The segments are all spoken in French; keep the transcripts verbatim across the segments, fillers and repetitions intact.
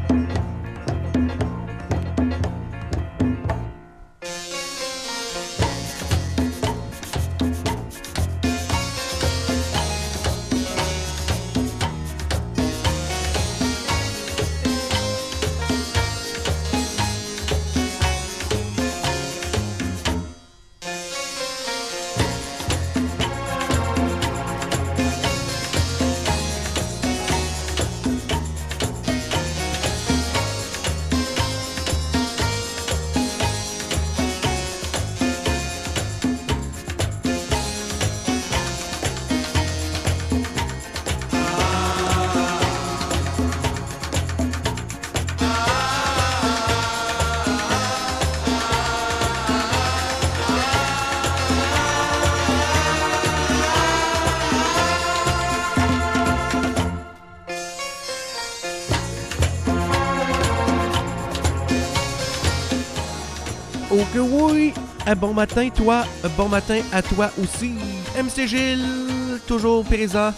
Oh que oui! Un bon matin, toi. Un bon matin à toi aussi. M C Gilles, toujours présent.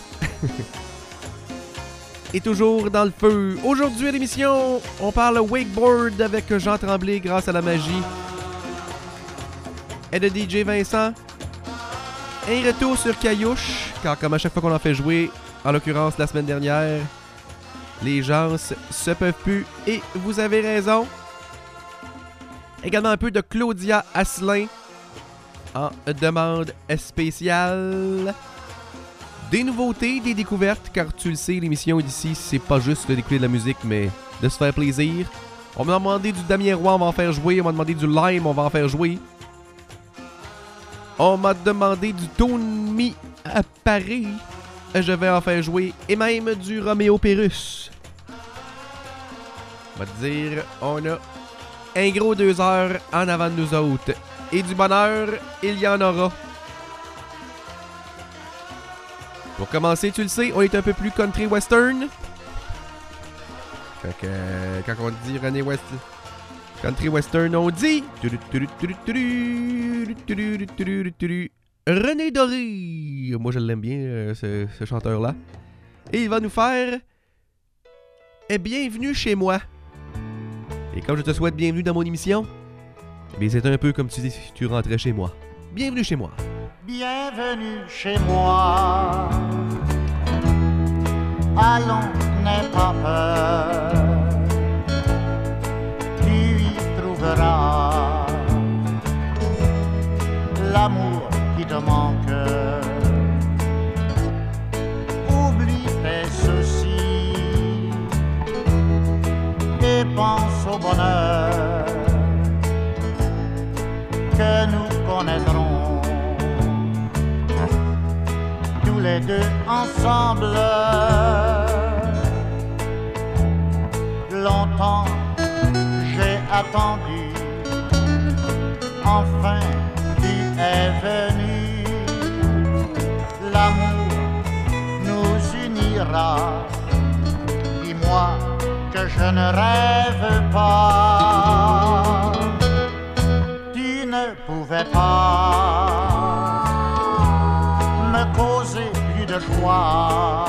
Et toujours dans le feu. Aujourd'hui à l'émission, on parle wakeboard avec Jean Tremblay grâce à la magie. Et de D J Vincent. Un retour sur Caillouche, car comme à chaque fois qu'on en fait jouer, en l'occurrence la semaine dernière, les gens se peuvent plus et vous avez raison. Également un peu de Claudia Asselin en demande spéciale. Des nouveautés, des découvertes, car tu le sais, l'émission d'ici, c'est pas juste de découvrir de la musique, mais de se faire plaisir. On m'a demandé du Damien Roy, on va en faire jouer. On m'a demandé du Lime, on va en faire jouer. On m'a demandé du Tone Me à Paris, je vais en faire jouer. Et même du Roméo Pérus. On va te dire, on a un gros deux heures en avant de nous autres. Et du bonheur, il y en aura. Pour commencer, tu le sais, on est un peu plus country western. Fait que euh, quand on dit René West, country western, on dit René Doré. Moi, je l'aime bien, euh, ce, ce chanteur-là. Et il va nous faire eh, bienvenue chez moi. Et comme je te souhaite bienvenue dans mon émission, eh bien c'est un peu comme si tu rentrais chez moi. Bienvenue chez moi. Bienvenue chez moi. Allons, n'aie pas peur. Tu y trouveras l'amour qui te manque. Oublie tes soucis et pense au bonheur que nous connaîtrons tous les deux ensemble. Longtemps j'ai attendu, enfin tu es venu. L'amour nous unira. Dis-moi que je ne rêve pas. Tu ne pouvais pas me causer plus de joie.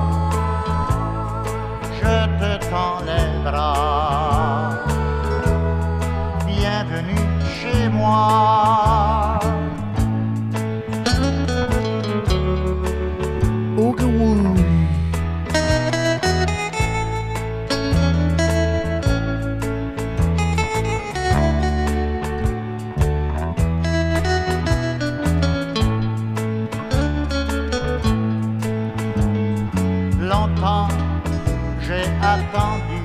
Je te tends les bras. Bienvenue chez moi. Oh que oui. Longtemps j'ai attendu,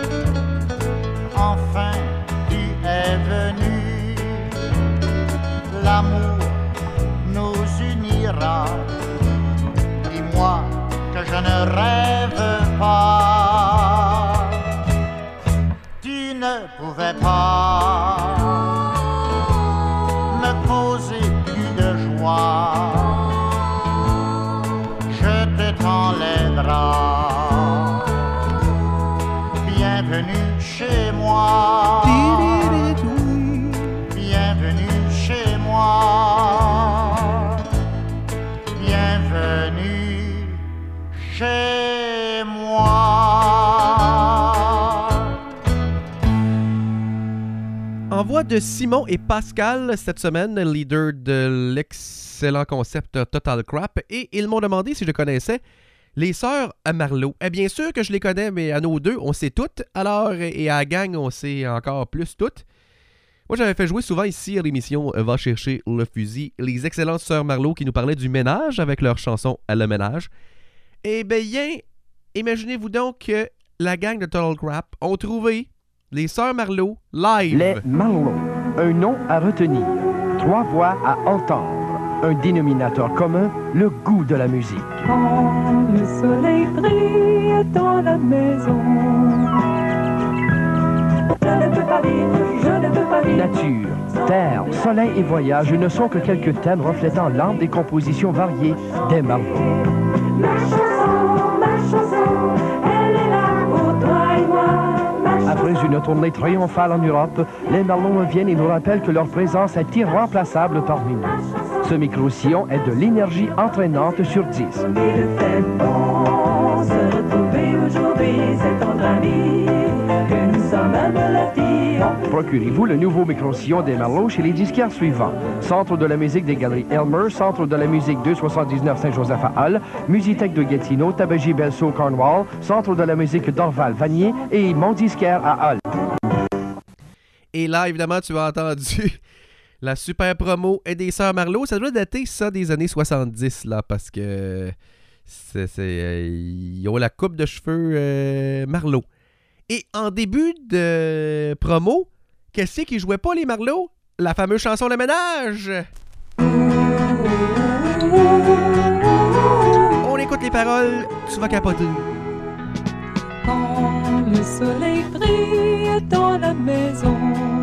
enfin tu es venu. L'amour nous unira. Dis-moi que je ne rêve pas. Tu ne pouvais pas me causer plus de joie. Je te tends les bras. Bienvenue chez moi. Bienvenue chez moi. Bienvenue chez moi. en voix de Simon et Pascal cette semaine, leader de l'excellent concept Total Crap, et ils m'ont demandé si je connaissais les sœurs Marleau. Et bien sûr que je les connais, mais à nos deux, on sait toutes, alors, et à la gang, on sait encore plus toutes. Moi, j'avais fait jouer souvent ici à l'émission Va chercher le fusil, les excellentes sœurs Marleau qui nous parlaient du ménage avec leur chanson Le ménage. Et bien, imaginez-vous donc que la gang de Total Crap ont trouvé les sœurs Marleau live. Les Marleau, un nom à retenir, trois voix à entendre, un dénominateur commun, le goût de la musique. Quand le soleil brille dans la maison, je ne peux pas vivre, je ne peux pas vivre. Nature, terre, soleil et voyage ne sont que quelques thèmes reflétant l'âme des compositions variées des Marleau. Ma chanson, ma chanson, elle est là pour toi et moi. Après une tournée triomphale en Europe, les Marleau viennent et nous rappellent que leur présence est irremplaçable parmi nous. Ce micro-sillon est de l'énergie entraînante sur dix. Il fait bon se retrouver aujourd'hui, c'est entre amis que nous sommes un melodie. Procurez-vous le nouveau micro-sillon des Marleau chez les disquaires suivants. Centre de la musique des Galeries Elmer, Centre de la musique deux cent soixante-dix-neuf Saint-Joseph à Hull, Musithèque de Gatineau, Tabagie Belceau Cornwall, Centre de la musique d'Orval Vanier et Mon disquaire à Hull. Et là, évidemment, tu as entendu la super promo et des sœurs Marleau. Ça doit dater ça des années soixante-dix, là, parce que c'est, c'est, euh, ils ont la coupe de cheveux euh, Marleau. Et en début de promo, qu'est-ce qui jouait pas les Marleau? La fameuse chanson Le ménage! On écoute les paroles, tu vas capoter. Quand le soleil brille dans la maison,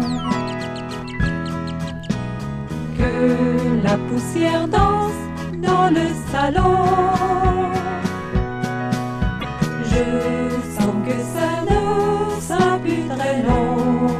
que la poussière danse dans le salon, je sens que ça ne sera plus très long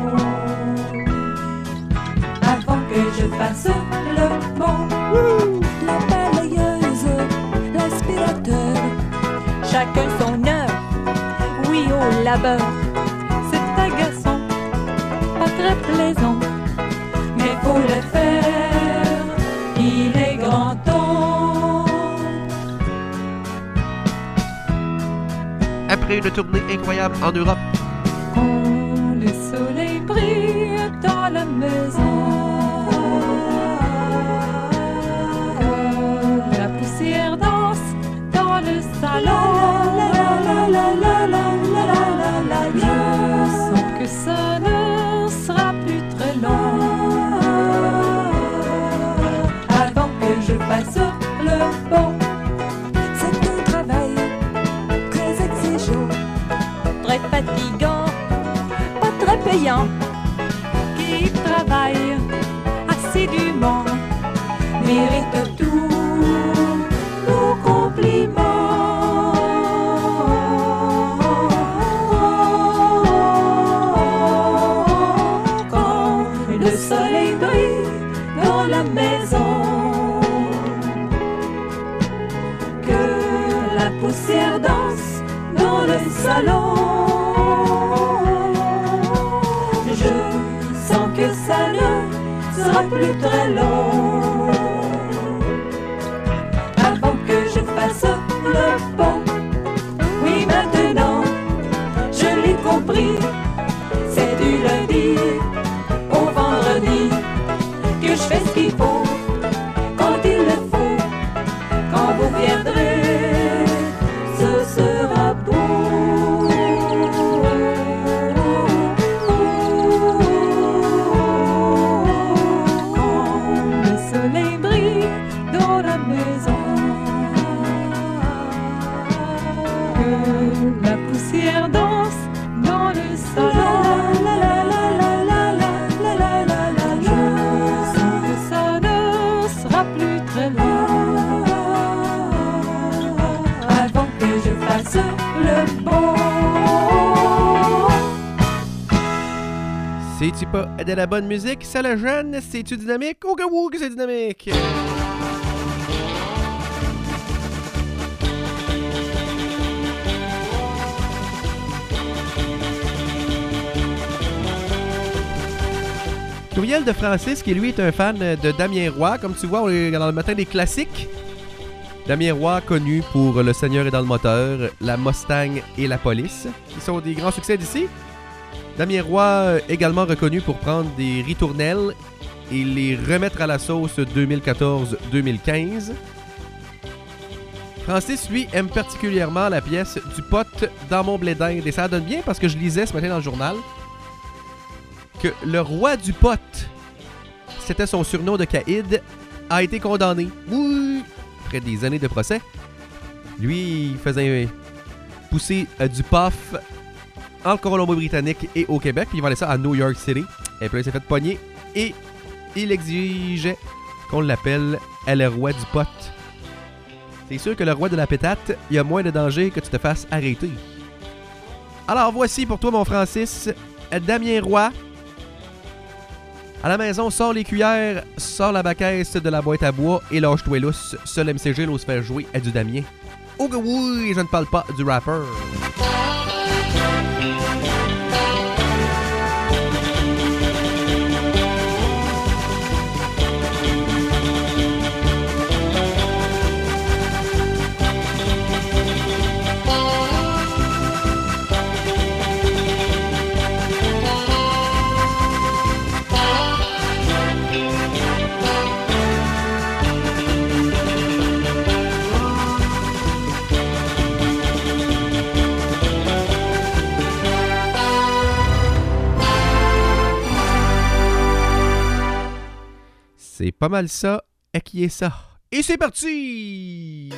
avant que je fasse le pont. La balayeuse, l'aspirateur, Chacun son heure, oui au labeur. C'est agaçant, pas très plaisant, mais faut le faire, il est grand temps. Après une tournée incroyable en Europe, Quand le soleil brille dans la maison, la poussière danse dans le salon. Je sens que ça ne sera plus très long avant que je fasse le pont. c'est un travail très exigeant, Très fatigant, pas très payant. Qui travaille assidûment mérite tous nos compliments. Quand le soleil brille dans la maison, que la poussière danse dans le salon, je sens que ça ne sera plus très long avant que je fasse le pont. Oui, maintenant, je l'ai compris, c'est du lundi au vendredi que je fais ce qu'il faut, quand il le faut. Quand vous viendrez, ce sera beau. Quand le soleil brille dans la maison, que la poussière danse dans le salon. Je sens que ça ne sera plus très long avant que je fasse le pont. c'est-tu pas de la bonne musique? C'est le jeune, c'est-tu dynamique? Oh que oui que c'est dynamique! Courriel de Francis, qui lui est un fan de Damien Roy. Comme tu vois, on est dans le matin des classiques. Damien Roy, connu pour Le Seigneur est dans le moteur, La Mustang et La Police, qui sont des grands succès d'ici. Damien Roy, également reconnu pour prendre des ritournelles et les remettre à la sauce deux mille quatorze deux mille quinze. Francis, lui, aime particulièrement la pièce du pote dans mon blé d'Inde. Et ça donne bien parce que je lisais ce matin dans le journal que le roi du pot, c'était son surnom de caïd, a été condamné. Oui, après des années de procès. Lui, il faisait pousser euh, du puff en Colombie-Britannique et au Québec, puis il vendait ça à New York City. Et puis là, il s'est fait pogner et il exigeait qu'on l'appelle le roi du pot. C'est sûr que le roi de la pétate, il y a moins de danger que tu te fasses arrêter. Alors voici pour toi, mon Francis, Damien Roy. À la maison, sors les cuillères, sors la baquette de la boîte à bois et lâche-toi lousse. Seul M C G l'ose faire jouer à du Damien. Oh que oui, je ne parle pas du rapper. C'est pas mal ça, à qui est ça. Et c'est parti!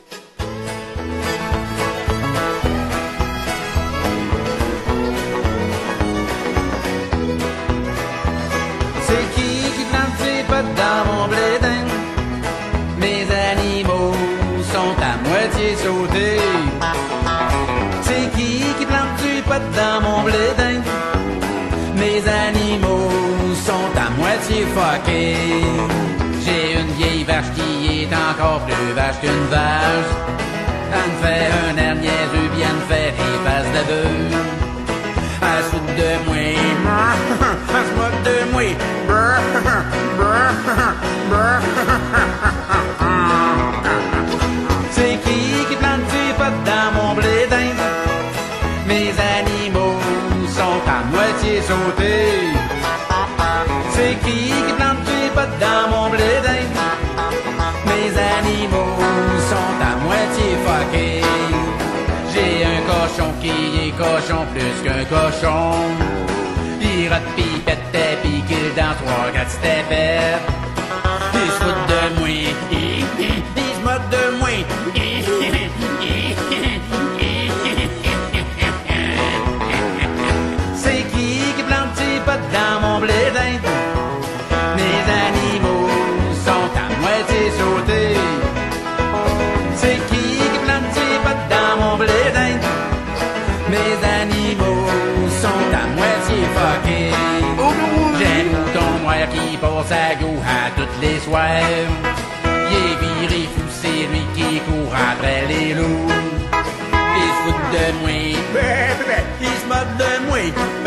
C'est qui qui plante ses potes dans mon blé d'Inde? Mes animaux sont à moitié sautés. C'est qui qui plante ses potes dans mon blé d'Inde? Mes animaux sont à moitié fuckés. J'ai une vieille vache qui est encore plus vache qu'une vache. Elle me fait un air niaiseux, bien me fait des faces de bœuf. Elle se fout de moi, elle se moque de moi. C'est qui qui plante ses potes dans mon blé d'Inde? Mes animaux sont à moitié sautés. C'est qui qui plante ses potes dans mon blé d'Inde? Mes animaux sont à moitié fuckés. J'ai un cochon qui est cochon plus qu'un cochon. Il rote pis pète pis qu'il dans trois quatre steppes. Il se fout de moi, il se moque de moi. C'est qui qui plante ses potes dans mon blé d'Inde? Mes animaux sont à moitié sautés. C'est qui qui plante ses potes dans mon blé d'Inde? Mes animaux sont à moitié fuckés. J'ai un mouton noir qui passe à go à toutes les soirs. Il est viré fou, c'est lui qui court après les loups. Il se fout de moi, il se moque de moi.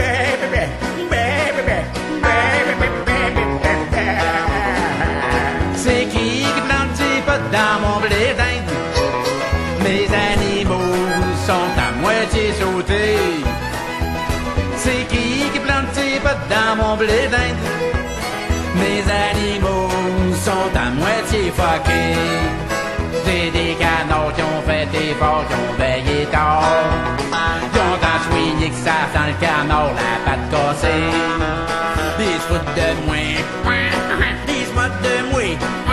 C'est qui qui plante ses potes dans mon blé d'Inde? Mes animaux sont à moitié sautés. C'est qui qui plante ses potes dans mon blé d'Inde? Mes animaux sont à moitié fuckés. J'ai des canards qui ont fait effort, qui ont veillé tard. Ils ont tant soigné que ça dans le canard la patte cassée. Ils se foutent de moi, ils se moquent de moi.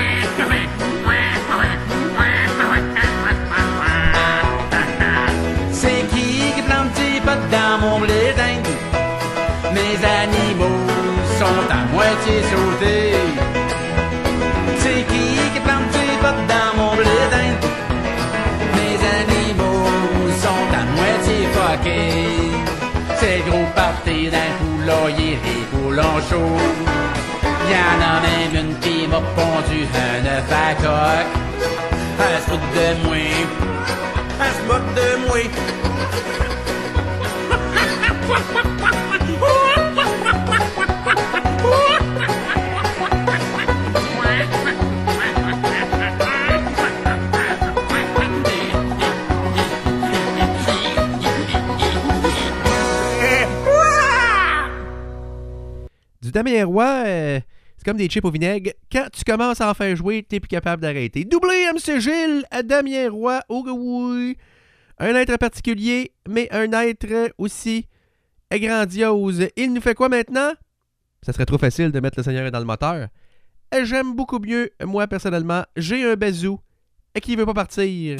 C'est qui qui plante ses potes dans mon blé d'Inde? Mes animaux sont à moitié sautés. C'est qui qui plante ses potes dans mon blé d'Inde? Mes animaux sont à moitié fuckés. C'est le gros party d'un poulailler, des poulons chauds. Y'en a même une qui m'a pondu un œuf à coque. Elle se fout de moi, elle se moque de moi. Damien Roy, euh, c'est comme des chips au vinaigre. Quand tu commences à en faire jouer, t'es plus capable d'arrêter. Doublé M C Gilles à Damien Roy. Oh oui! Un être particulier, mais un être aussi grandiose. Il nous fait quoi maintenant? Ça serait trop facile de mettre le Seigneur dans le moteur. J'aime beaucoup mieux, moi personnellement, j'ai un bazou qui veut pas partir.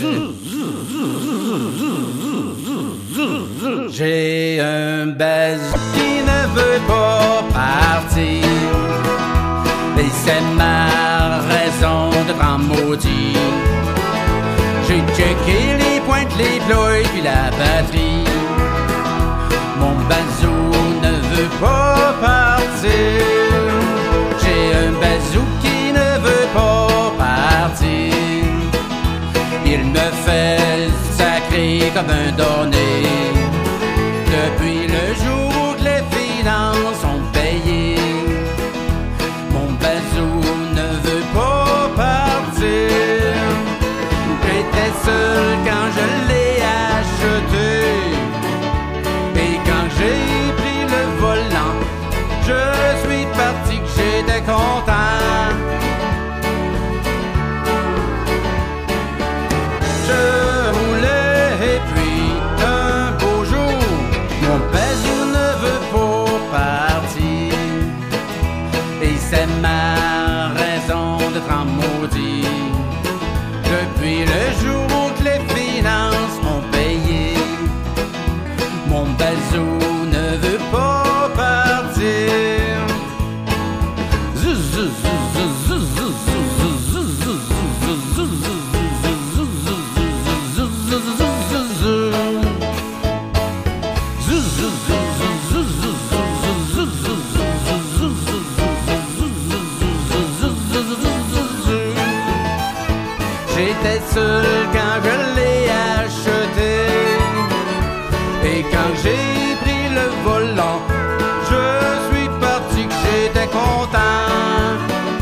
J'ai un bazou qui ne veut pas partir. Et c'est ma raison d'être en maudit. J'ai checké les pointes, les ploys, puis la batterie. Mon bazou ne veut pas partir. J'ai un bazou qui ne veut pas partir. Il me fait sacrer comme un donné. Depuis le jour que les finances sont payées, mon bazou ne veut pas partir. J'étais seul quand je l'ai acheté. Et quand j'ai pris le volant, je suis parti que j'étais content. Je roulais et puis un beau jour, mon bazou ne veut pas partir. Et c'est ma raison d'être en maudit. Depuis le jour où les finances m'ont payé, mon bazou ne veut pas partir. J'étais seul quand je l'ai acheté. Et quand j'ai pris le volant, je suis parti que j'étais content.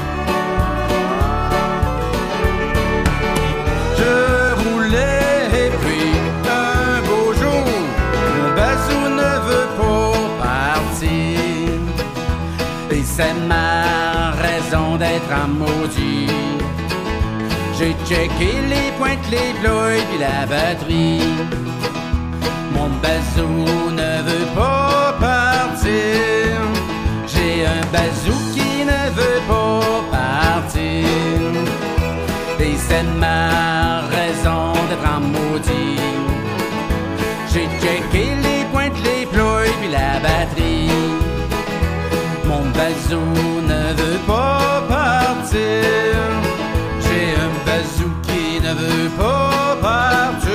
Je roulais et puis un beau jour, mon bazou ne veut pas partir. Et c'est ma raison d'être en maudit. J'ai checké les pointes, les ploys, puis la batterie. Mon bazou ne veut pas partir. J'ai un bazou qui ne veut pas partir. Et c'est ma raison d'être en maudit. J'ai checké les pointes, les ploys, puis la batterie. Mon bazou ne veut pas partir. J'ai un bazou qui ne veut pas partir.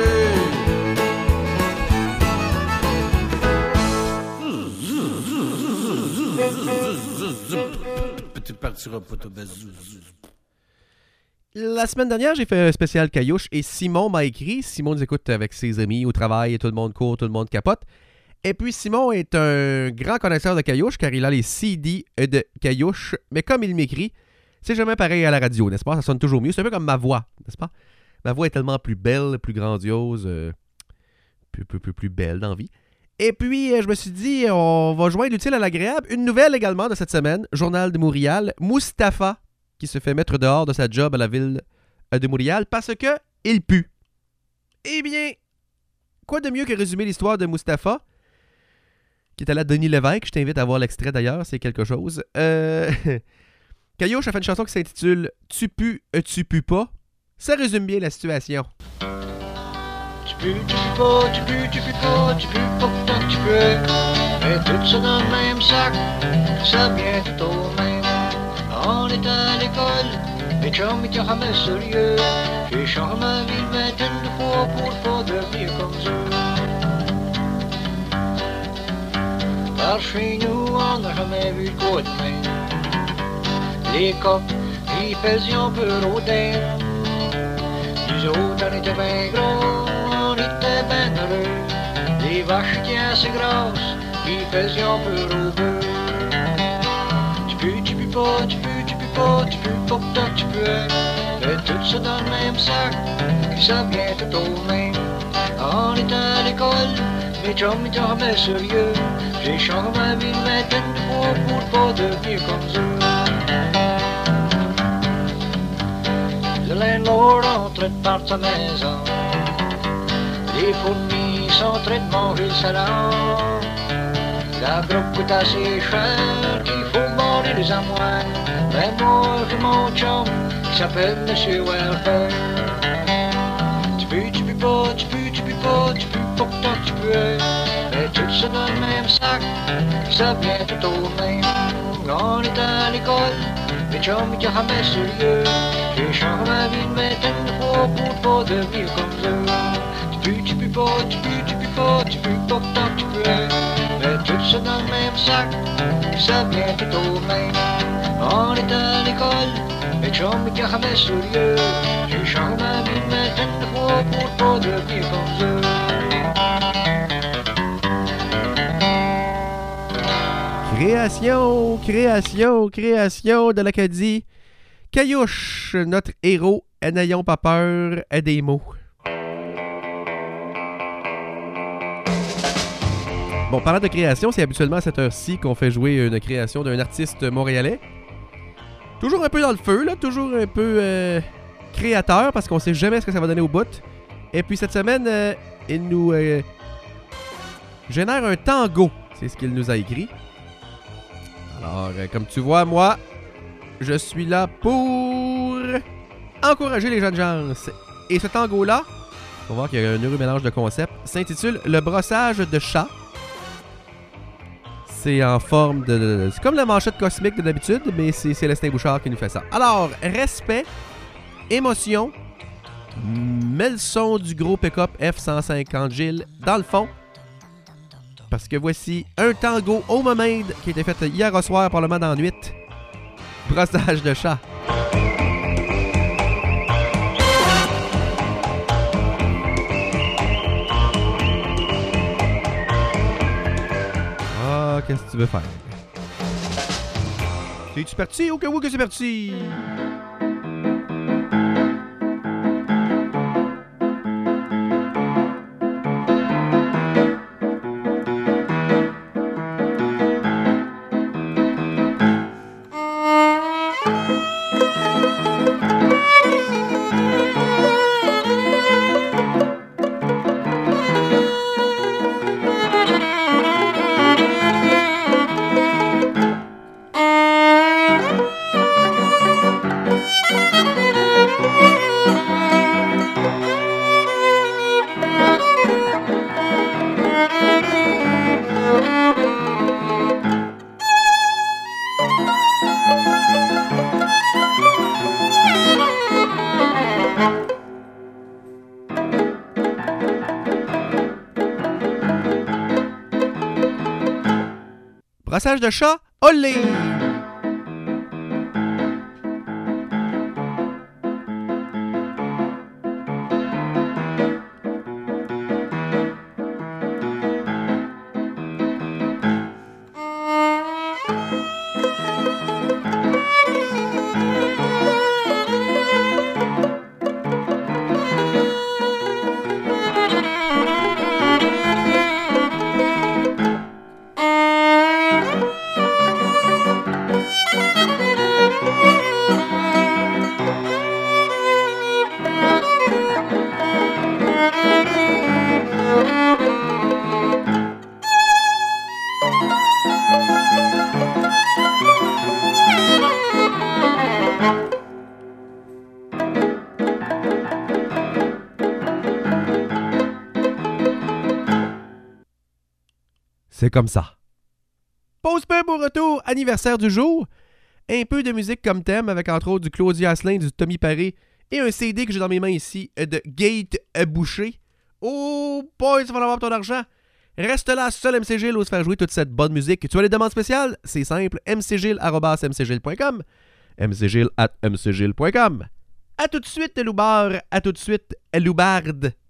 Tu partiras pas ton bazou. La semaine dernière, j'ai fait un spécial Caillouche et Simon m'a écrit. Simon nous écoute avec ses amis au travail et tout le monde court, tout le monde capote. Et puis Simon est un grand connaisseur de Caillouche car il a les C D de Caillouche. Mais comme il m'écrit, c'est jamais pareil à la radio, n'est-ce pas? Ça sonne toujours mieux. C'est un peu comme ma voix, n'est-ce pas? Ma voix est tellement plus belle, plus grandiose, euh, plus, plus, plus, plus belle dans la vie. Et puis, euh, je me suis dit, on va joindre l'utile à l'agréable. Une nouvelle également de cette semaine, Journal de Montréal. Mustapha, qui se fait mettre dehors de sa job à la ville de Montréal parce que il pue. Eh bien, quoi de mieux que résumer l'histoire de Mustapha, qui est allé à Denis Lévesque. Je t'invite à voir l'extrait d'ailleurs, c'est quelque chose. Euh... Caillouche a fait une chanson qui s'intitule « Tu pues, tu pues pas ». Ça résume bien la situation. Tu pues, tu pues pas, tu pues, tu pues pas, tu pues pas tant que tu peux. Mais tout ça dans le même sac, ça vient tout au même. On est à l'école, mes chums étaient jamais sérieux. J'ai changé ma vie une vingtaine de fois pour pas devenir comme eux. Par chez nous, on n'a jamais vu quoi de même. Les coqs, ils faisaient un peu rodin. Nous autres, on était bien gros, on était bien heureux. Les vaches étaient assez grasses, ils faisaient un peu robeux. Tu pues, tu pues pas, tu pues, tu pues pas, tu pues pas tant que tu peux. Fais tout ça dans le même sac, puis ça vient tout au même. On est à l'école, mes chums étaient jamais sérieux. J'ai changé ma vie une vingtaine de fois pour pas devenir comme eux. Le landlord en train de partir sa maison. Les fourmis sont en train de manger le salon. La groupe coûte assez cher qu'il faut border les amoines. Ben moi j'ai mon chum qui s'appelle Monsieur Welfare. Tu peux, tu peux pas, tu peux, tu peux pas, tu peux pas que toi tu peux. Mais tout ça dans le même sac, ça vient tout au même. Quand on est à l'école, mes chums étaient jamais sérieux. J'ai changé ma vie une vingtaine de fois pour pas devenir comme eux. Tu peux, tu peux pas, tu peux, tu peux pas, tu peux pas que toi tu peux. Mais tout ça dans le même sac, ça vient tout au même. On est à l'école, mes chums étaient jamais sérieux. J'ai changé ma vie une vingtaine de fois pour pas devenir comme eux. Création, création, création de l'Acadie. Caillouche, notre héros, et n'ayons pas peur à des mots. Bon, parlant de création, c'est habituellement à cette heure-ci qu'on fait jouer une création d'un artiste montréalais. Toujours un peu dans le feu, là, toujours un peu euh, créateur, parce qu'on sait jamais ce que ça va donner au bout. Et puis cette semaine, euh, il nous euh, génère un tango. C'est ce qu'il nous a écrit. Alors, euh, comme tu vois, moi, je suis là pour encourager les jeunes gens. Et ce tango-là, on va voir qu'il y a un heureux mélange de concepts, s'intitule « Le brossage de chat ». C'est en forme de... C'est comme la manchette cosmique de d'habitude, mais c'est Célestin Bouchard qui nous fait ça. Alors, respect, émotion, mets le son du gros pick-up F cent cinquante Gilles dans le fond. Parce que voici un tango homemade qui a été fait hier au soir par le Mad en Nuit. Brossage de chat. Ah, qu'est-ce que tu veux faire? Es-tu parti? Ok, oui que c'est parti! Brossage de chat, olé! C'est comme ça. Pause peu pour retour, anniversaire du jour. Un peu de musique comme thème avec entre autres du Claudia Asselin, du Tommy Paré et un C D que j'ai dans mes mains ici de Gate Boucher. Oh boy, ça va avoir ton argent. Reste là, seul M C Gilles ose faire jouer toute cette bonne musique. Tu as les demandes spéciales? C'est simple, mcgilles arobase m c gilles point com, mcgilles arobase m c gilles point com. À tout de suite, Loubar. À tout de suite, Loubarde.